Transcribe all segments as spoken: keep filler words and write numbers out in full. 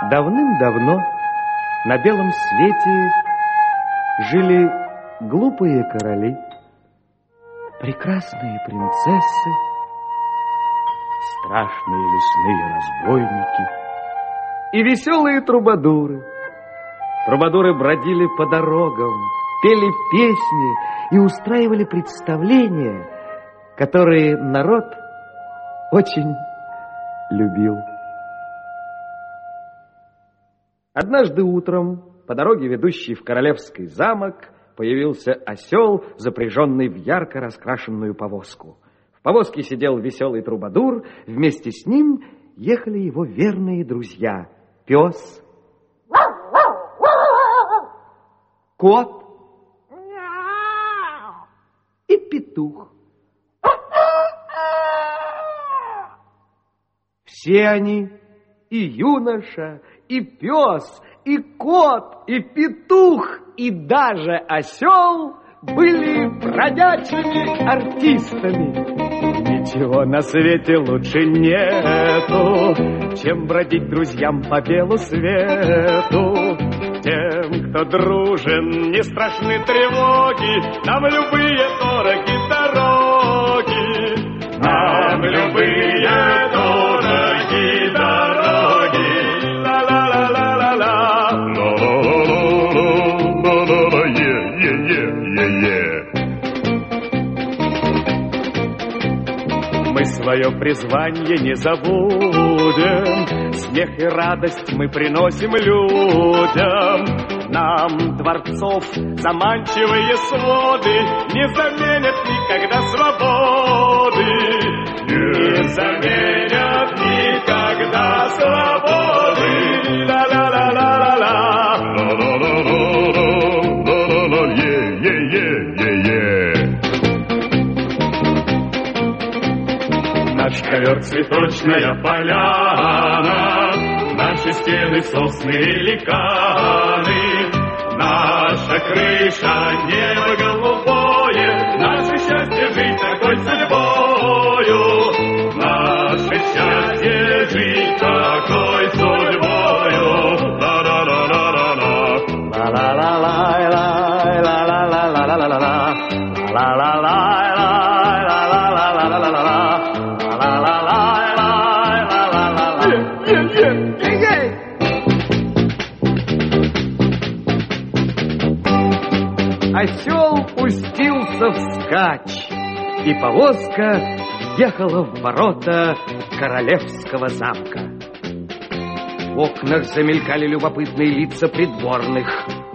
Давным-давно на белом свете жили глупые короли, прекрасные принцессы, страшные лесные разбойники и веселые трубадуры. Трубадуры бродили по дорогам, пели песни и устраивали представления, которые народ очень любил. Однажды утром по дороге, ведущей в королевский замок, появился осел, запряженный в ярко раскрашенную повозку. В повозке сидел веселый трубадур, вместе с ним ехали его верные друзья — пес, кот и петух. Все они, и юноша, и пес, и кот, и петух, и даже осел были бродячими артистами. Ничего на свете лучше нету, чем бродить друзьям по белу свету. Тем, кто дружен, не страшны тревоги, нам любые дороги дороги, нам любые дороги дороги. Мы свое призвание не забудем, смех и радость мы приносим людям. Нам дворцов заманчивые своды не заменят никогда свободы, не заменят никогда свободы. Ла-ла-ла-ла-ла-ла. Наш ковер цветочная поляна, наши стены сосны и ликаны, наша крыша небо голубое, наше счастье жить такой судьбою, наше счастье жить такой судьбою. Ла-ла-ла-ла-ла-ла, ла-ла-ла-ла-ла-ла-ла-ла-ла-ла-ла, ла-ла-ла-ла-ла-ла-ла-ла-ла-ла. Осел пустился вскачь, и повозка въехала в ворота королевского замка. В окнах замелькали любопытные лица придворных.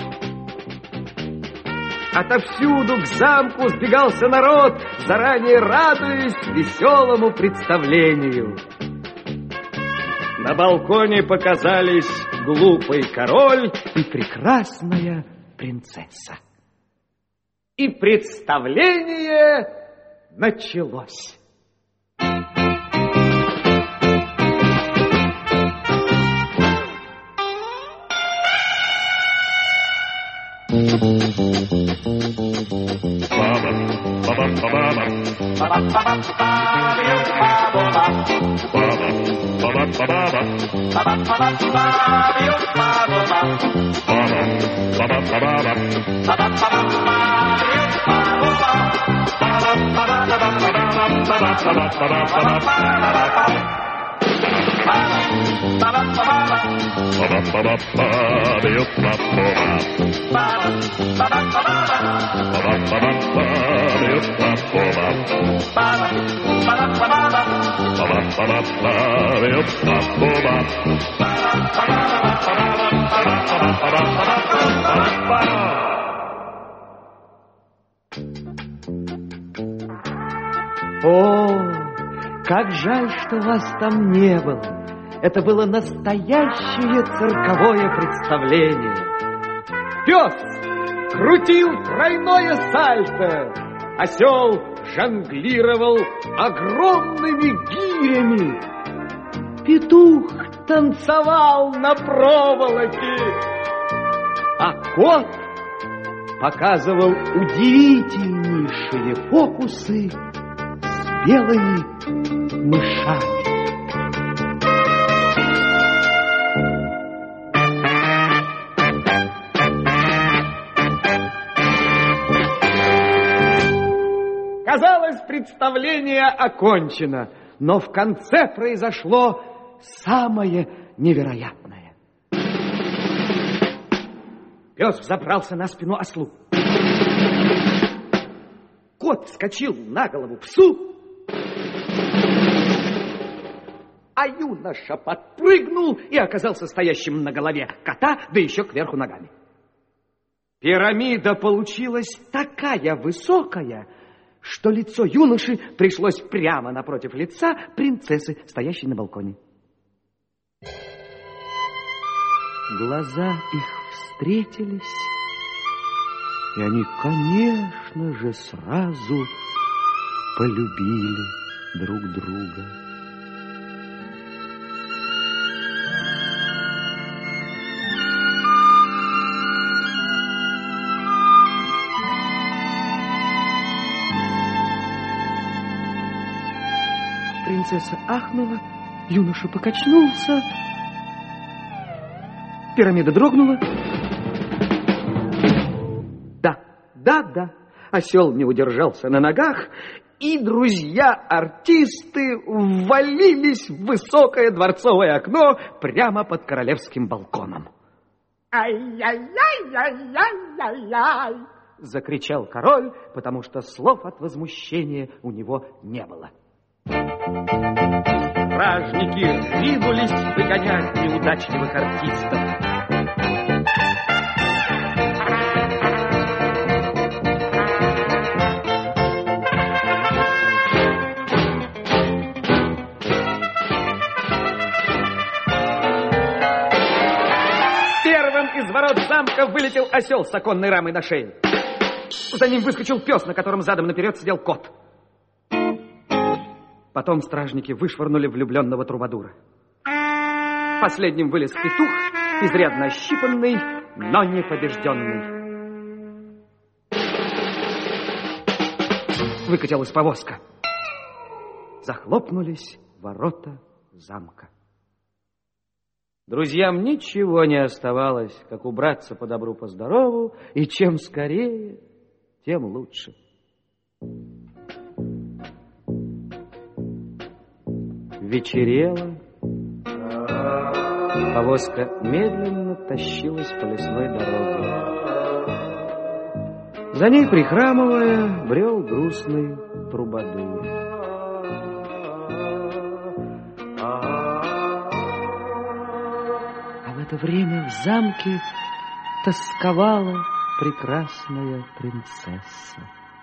Отовсюду к замку сбегался народ, заранее радуясь веселому представлению. На балконе показались глупый король и прекрасная принцесса. И представление началось. О, как жаль, что вас там не было. Это было настоящее цирковое представление. Пес крутил тройное сальто, осел жонглировал огромными гирями, петух танцевал на проволоке, а кот показывал удивительнейшие фокусы с белыми мышами. представление окончено, но в конце произошло самое невероятное. Пес взобрался на спину ослу. Кот вскочил на голову псу, а юноша подпрыгнул и оказался стоящим на голове кота, да еще кверху ногами. Пирамида получилась такая высокая, что лицо юноши пришлось прямо напротив лица принцессы, стоящей на балконе. Глаза их встретились, и они, конечно же, сразу полюбили друг друга. Принцесса ахнула, юноша покачнулся, пирамида дрогнула. Да, да, да, осел не удержался на ногах, и друзья-артисты ввалились в высокое дворцовое окно прямо под королевским балконом. «Ай-яй-яй-яй-яй-яй-яй!» — закричал король, потому что слов от возмущения у него не было. Стражники ринулись выгонять неудачливых артистов. Первым из ворот замка вылетел осел с оконной рамой на шее. За ним выскочил пес, на котором задом наперед сидел кот. Потом стражники вышвырнули влюбленного трубадура. Последним вылез петух, изрядно ощипанный, но не побежденный. Выкатилась повозка. Захлопнулись ворота замка. Друзьям ничего не оставалось, как убраться по добру, по здорову, и чем скорее, тем лучше. Вечерело. Повозка медленно тащилась по лесной дороге. За ней, прихрамывая, брел грустный трубадур. А в это время в замке тосковала прекрасная принцесса.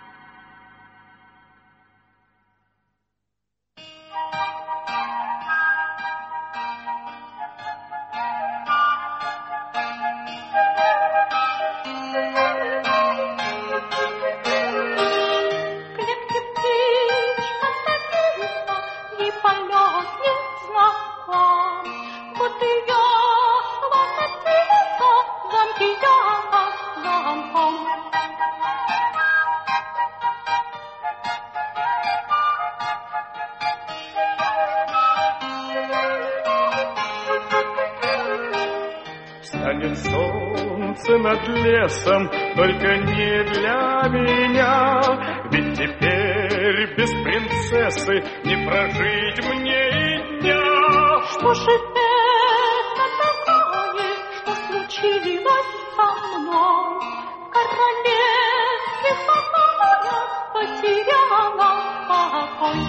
Станет солнце над лесом, только не для меня, ведь теперь без принцессы не прожить мне и дня. Что же это такое, что случилось со мной? В королевских покоях потеряла покой.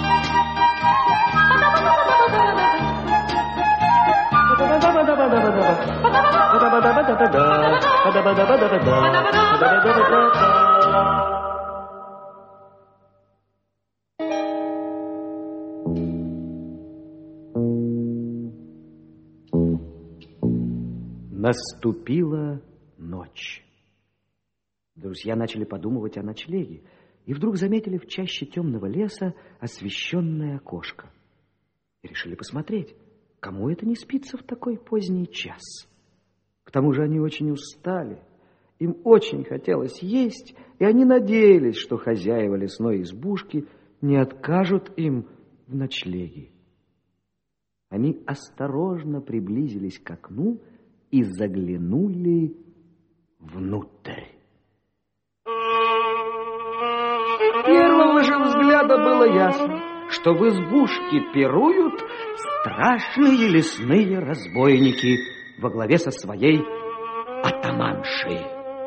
Наступила ночь. Друзья начали подумывать о ночлеге и вдруг заметили в чаще темного леса освещенное окошко. И решили посмотреть, кому это не спится в такой поздний час. К тому же они очень устали, им очень хотелось есть, и они надеялись, что хозяева лесной избушки не откажут им в ночлеге. Они осторожно приблизились к окну и заглянули внутрь. первого же взгляда было ясно, что в избушке пируют страшные лесные разбойники во главе со своей атаманшей.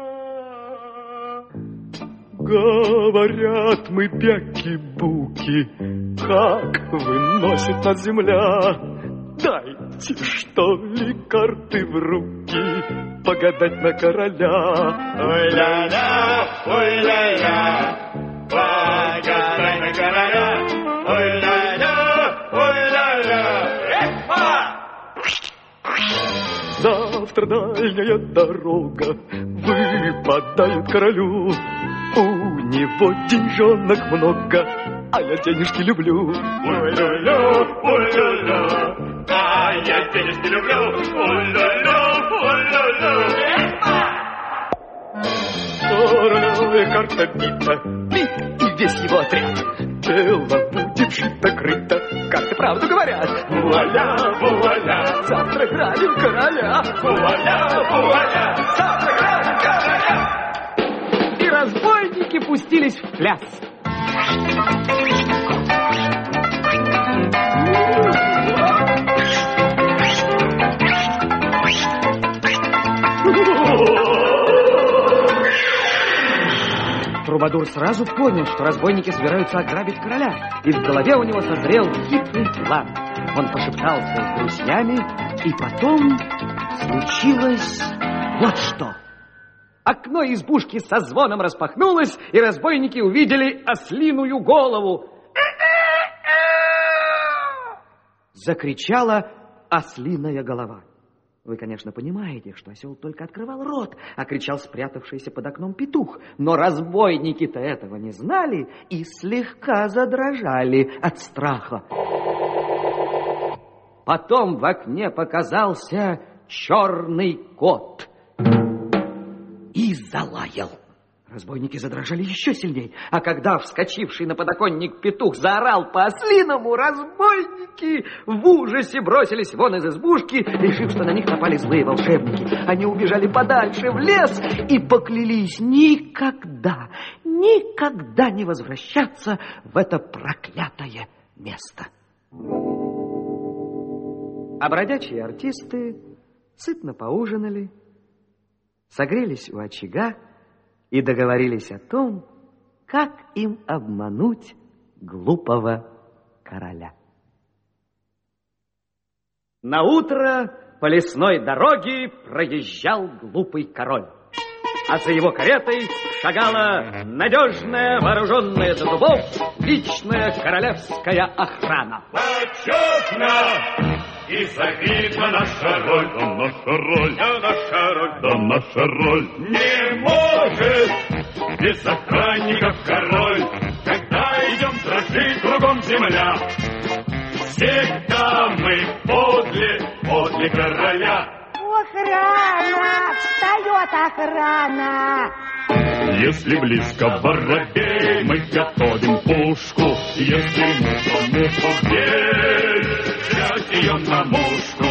Говорят мы, бяки-буки, как выносит нас земля. Дайте, что ли, карты в руки, погадать на короля. Ой-ля-ля, ой-ля-ля, погадай на короля. Ой-ля-ля, ой-ля-ля, эхо! Завтра дальняя дорога выпадает королю. У него деньжонок много, а я денежки люблю. Ой-ля-ля, ой-ля-ля, а я денежки люблю. Ой-ля-ля, ой-ля-ля. Королевая карта бита, бит и весь его отряд. Дело будет шито-крыто, карты правду говорят. Вуаля, вуаля, завтра грабим короля. Вуаля, вуаля, завтра грабим короля. И разбойники пустились в пляс. Трубадур сразу понял, что разбойники собираются ограбить короля, и в голове у него созрел хитрый план. Он пошептался с друзьями, и потом случилось вот что. Окно избушки со звоном распахнулось, и разбойники увидели ослиную голову. Закричала ослиная голова. Вы, конечно, понимаете, что осел только открывал рот, а кричал спрятавшийся под окном петух. Но разбойники-то этого не знали и слегка задрожали от страха. Потом в окне показался черный кот и залаял. Разбойники задрожали еще сильнее, а когда вскочивший на подоконник петух заорал по-ослиному, разбойники в ужасе бросились вон из избушки, решив, что на них напали злые волшебники. Они убежали подальше в лес и поклялись никогда, никогда не возвращаться в это проклятое место. А бродячие артисты сытно поужинали, согрелись у очага и договорились о том, как им обмануть глупого короля. Наутро по лесной дороге проезжал глупый король, а за его каретой шагала надежная, вооруженная до зубов, личная королевская охрана. Почетно и завидна наша роль, да наша роль, да наша роль, да наша роль. Не может без охранников король, когда идем дрожит кругом земля. Всегда мы подле, подле короля. Охрана! Встает охрана! Если близко воробей, мы готовим пушку. Если муха, муха, бей, взять ее на мушку.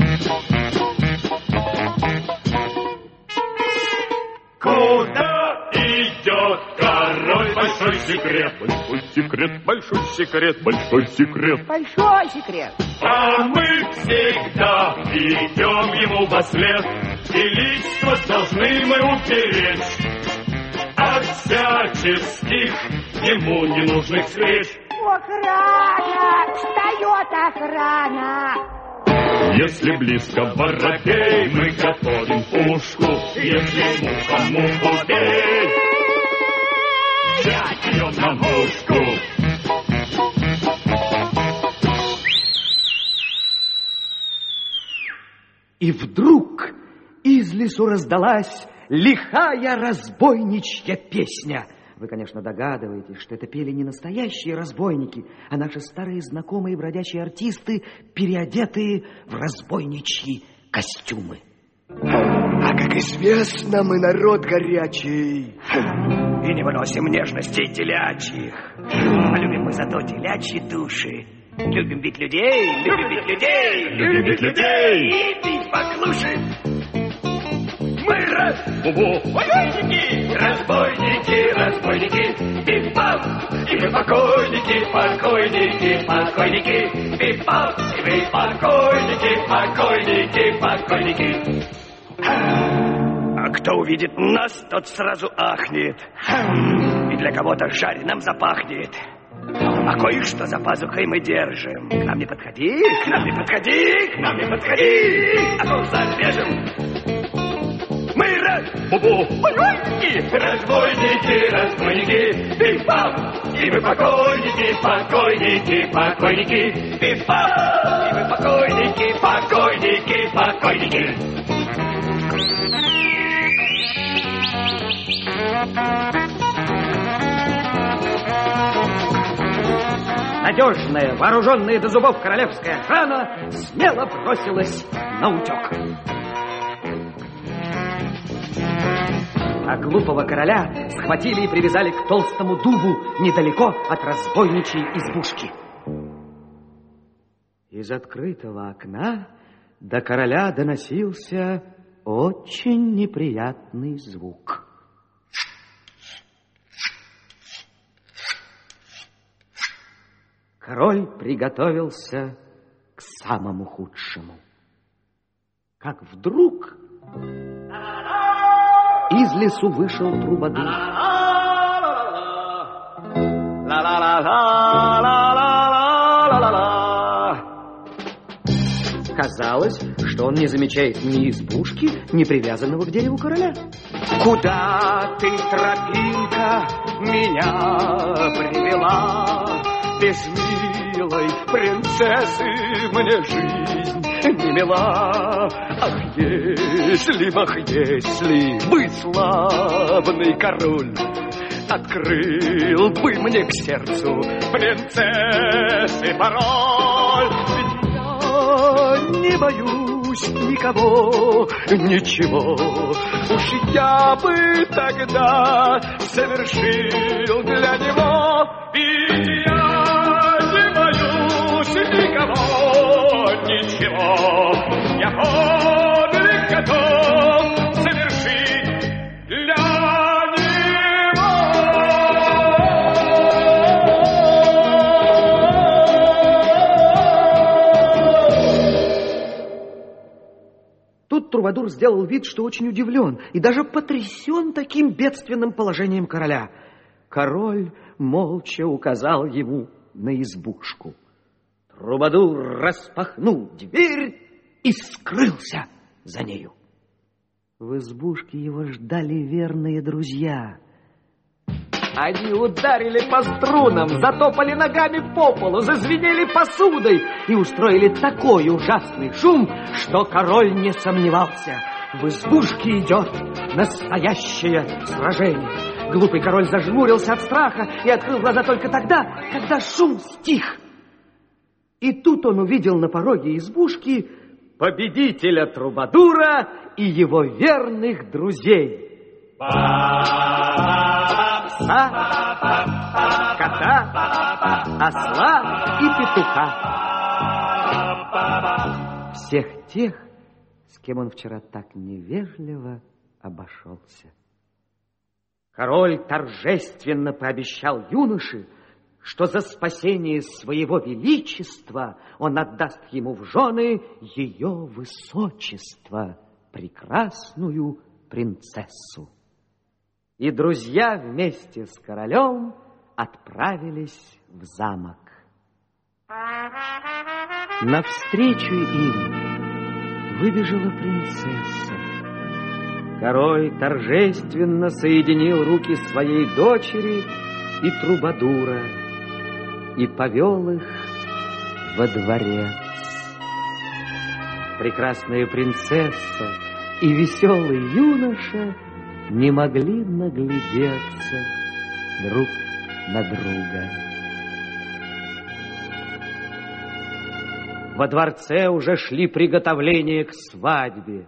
Куда идет король? Большой секрет, большой секрет, большой секрет, большой секрет. Большой секрет. А мы всегда идем ему вослед, величество должны мы упереть от всяческих ему ненужных встреч. Охрана! Встает охрана! Если близко воробей, мы готовим пушку. Если муха, муху бей, взять ее на мушку. И вдруг из лесу раздалась лихая разбойничья песня. Вы, конечно, догадываетесь, что это пели не настоящие разбойники, а наши старые знакомые бродячие артисты, переодетые в разбойничьи костюмы. А как известно, мы народ горячий. И не выносим нежностей телячьих. А любим мы зато телячьи души. Любим бить людей, любим бить людей, Любим бить людей. и бить поклуши. Мы разбойники, разбойники, разбойники, пип-пап, и мы покойники, покойники, покойники, пип-пап, и мы покойники, покойники, покойники. А кто увидит нас, тот сразу ахнет, и для кого-то жареным запахнет. А кое-что за пазухой мы держим. К нам не подходи, к нам не подходи, к нам не подходи, а то зарежем. Мы разбойники, разбойники, разбойники, пип-пап, и мы покойники, покойники, покойники, пип-пап, и мы покойники, покойники, покойники. Надежная, вооруженная до зубов королевская охрана смело бросилась на утек. А глупого короля схватили и привязали к толстому дубу недалеко от разбойничьей избушки. Из открытого окна до короля доносился очень неприятный звук. Король приготовился к самому худшему. Как вдруг из лесу вышел трубадур. Казалось, что он не замечает ни избушки, ни привязанного к дереву короля. Куда ты, тропинка, меня привела? Без милой принцессы мне жизнь не мила. Ах, если, ах, если бы славный король открыл бы мне к сердцу принцессы пароль. Ведь я не боюсь никого, ничего. Уж я бы тогда совершил для него. Ведь я не боюсь никого, ничего. Я подвиг готов совершить для него. Тут трубадур сделал вид, что очень удивлен и даже потрясен таким бедственным положением короля. Король молча указал ему на избушку. Трубадур распахнул дверь и скрылся за нею. В избушке его ждали верные друзья. Они ударили по струнам, затопали ногами по полу, зазвенели посудой и устроили такой ужасный шум, что король не сомневался. В избушке идет настоящее сражение. Глупый король зажмурился от страха и открыл глаза только тогда, когда шум стих. И тут он увидел на пороге избушки победителя трубадура и его верных друзей. Пса, кота, осла и петуха. Всех тех, с кем он вчера так невежливо обошелся. Король торжественно пообещал юноше, что за спасение своего величества он отдаст ему в жены ее высочество, прекрасную принцессу. И друзья вместе с королем отправились в замок. Навстречу им выбежала принцесса. Король торжественно соединил руки своей дочери и трубадура и повел их во дворец. Прекрасная принцесса и веселый юноша не могли наглядеться друг на друга. Во дворце уже шли приготовления к свадьбе.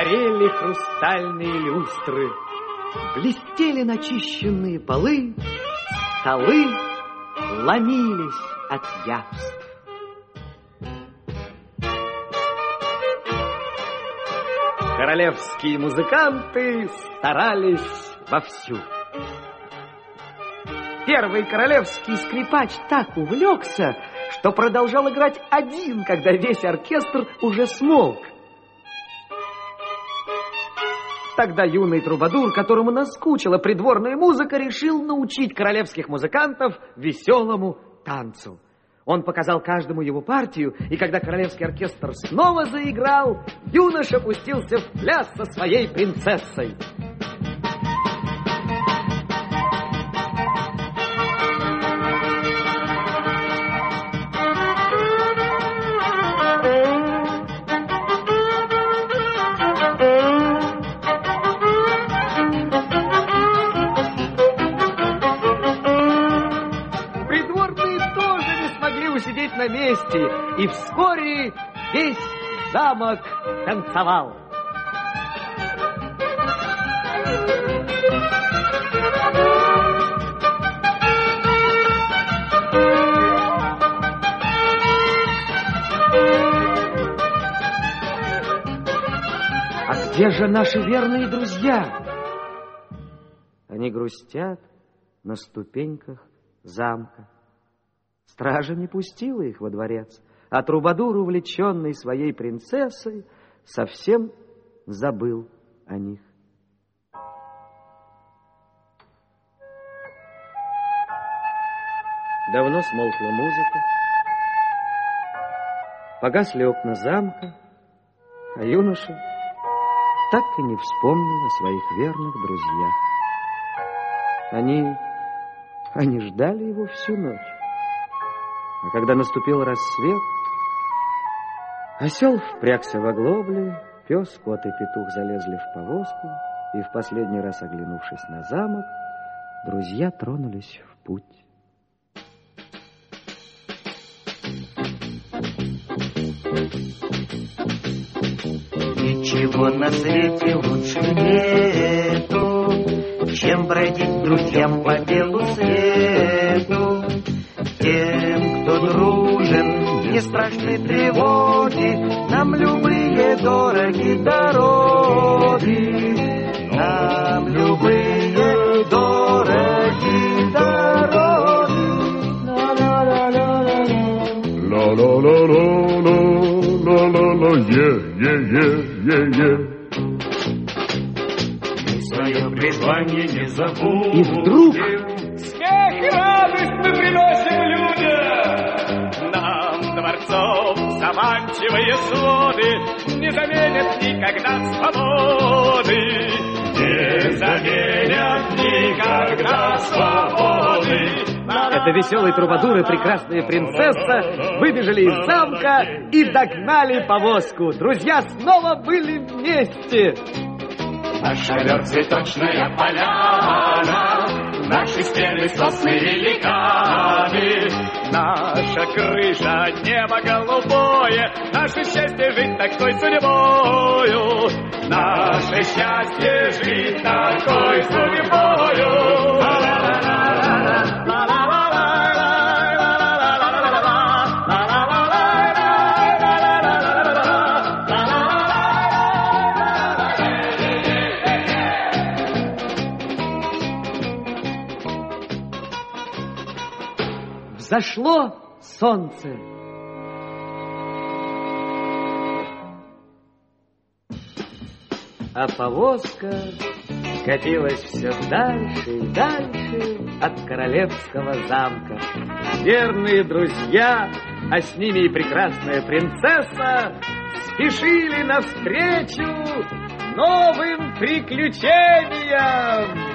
горели хрустальные люстры, блестели начищенные полы, столы ломились от явств. Королевские музыканты старались вовсю. Первый королевский скрипач так увлекся, что продолжал играть один, когда весь оркестр уже смолк. Тогда юный трубадур, которому наскучила придворная музыка, решил научить королевских музыкантов веселому танцу. Он показал каждому его партию, и когда королевский оркестр снова заиграл, юноша пустился в пляс со своей принцессой. На месте, и вскоре весь замок танцевал. А где же наши верные друзья? Они грустят на ступеньках замка. Стража не пустила их во дворец, а трубадур, увлеченный своей принцессой, совсем забыл о них. Давно смолкла музыка, погасли окна замка, а юноша так и не вспомнил о своих верных друзьях. Они, они ждали его всю ночь. А когда наступил рассвет, осел впрягся в оглобле, пес, кот и петух залезли в повозку, и в последний раз, оглянувшись на замок, друзья тронулись в путь. Ничего на свете лучше нету, чем бродить друзьям по белу свету. Тем, кто дружен, не страшны тревоги, нам любые дороги дороги, нам любые дороги дороги. Мы свое призвание не забудем. И вдруг смех и радость мы приносим людям. Нам дворцов заманчивые своды не заменят никогда свободы. Не заменят никогда свободы. это веселый трубадур и прекрасная принцесса выбежали из замка и догнали повозку. Друзья снова были вместе. Наш ковер цветочная поляна, наши стены сосны великаны, наша крыша небо голубое, наше счастье жить такой судьбою, наше счастье жить такой судьбою. Зашло солнце. А повозка катилась все дальше и дальше от королевского замка. Верные друзья, а с ними и прекрасная принцесса, спешили навстречу новым приключениям.